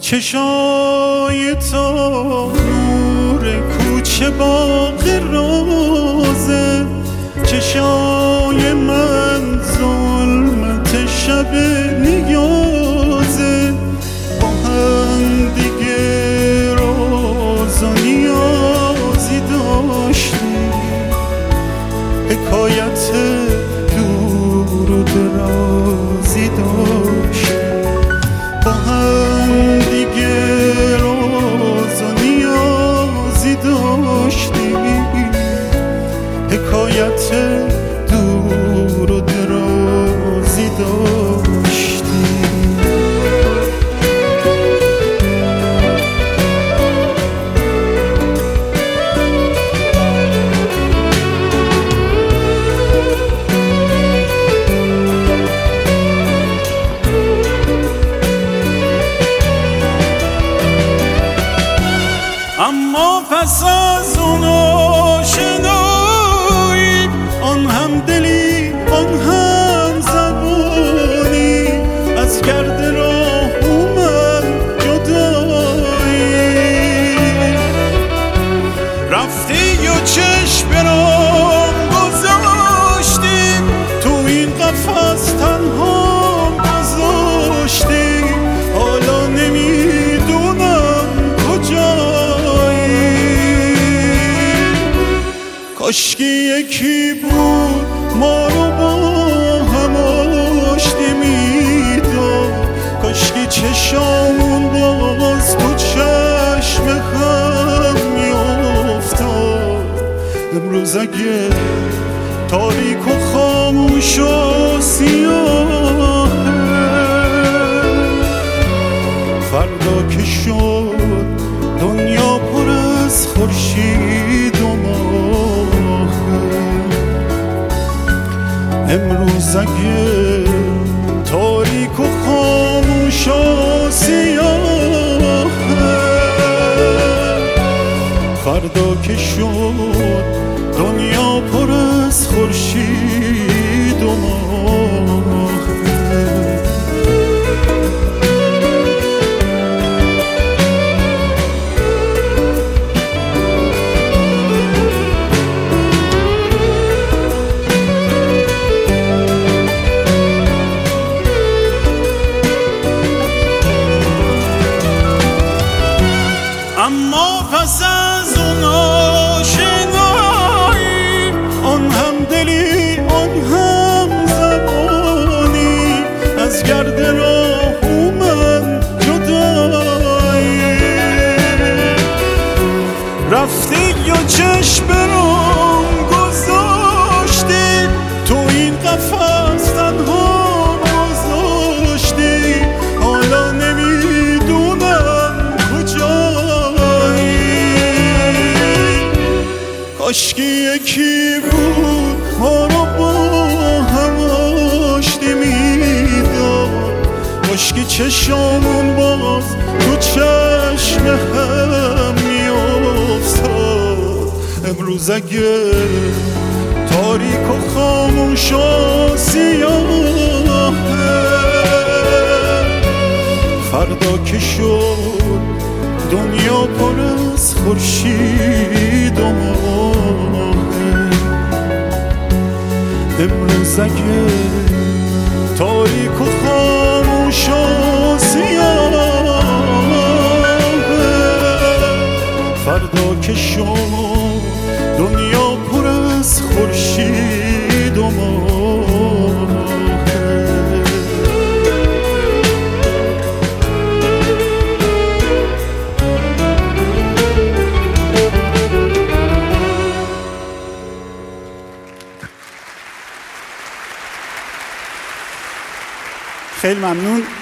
چشای تو نور کوچه باغ روزه، چشای من ظلمت شب نیازه. با هم دیگه راز و نیازی داشتیم، حکایت دور و درازی داشتیم. با هم دیگه راز و نیازی داشتیم، حکایت دور و درازی داشتیم. اما پس از اون آشنایی، آن هم دلی آن هم زبانی، از گرد راه اومد جدایی. رفتی و چشم برام گذاشتی، تو این قفس تنها گذاشتی. حالا نمیدونم کجایی، کاشکی یکی بود ما رو با هم آشتی میداد، کاشکی چشامون باز تو چشم هم میافتاد. امروز اگه تاریک و خاموش و سیاهه، فردا که شد دنیا پر از خورشید و ماهه. امروز اگه تاریک و خاموش و سیاهه، فردا که شد دنیا پر از خورشید و ماهه. اما پس از اون آشنایی، آن هم دلی آن هم زبانی، از گرد راه اومد جدایی. رفتی و چشم برام گذاشتی، تو این قفس تنها گذاشتی. حالا نمیدونم کجایی، کاشکی یکی بود ما رو با هم آشتی میداد، کاشکی چشامون باز تو چشم هم میافتاد. امروز اگه تاریک و خاموش و سیاهه، فردا که شد دنیا پر از خورشید و ماهه. امروز اگه تاریک و خاموش و سیاهه، فردا که شد دنیا پر از خورشید و ماهه. خیلی ممنون.